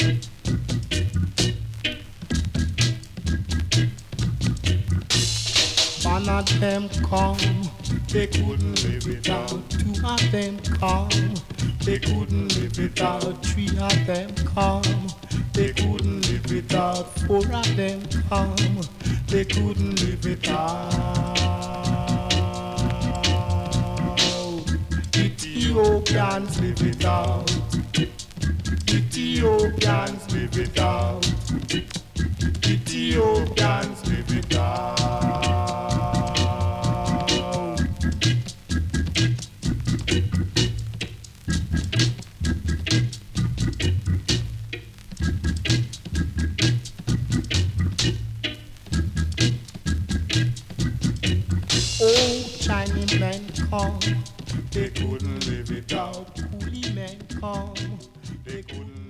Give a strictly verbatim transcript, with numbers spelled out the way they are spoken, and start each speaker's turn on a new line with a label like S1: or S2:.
S1: One of them come, they couldn't live without. Two of them come, they couldn't live without. Three of them come, they couldn't live without. Four of them come, they couldn't live without. Ethiopians live without. Ethiopians live without. Ethiopians live without. Oh, Chinese men come, they couldn't live without. Coolie men come, they couldn't.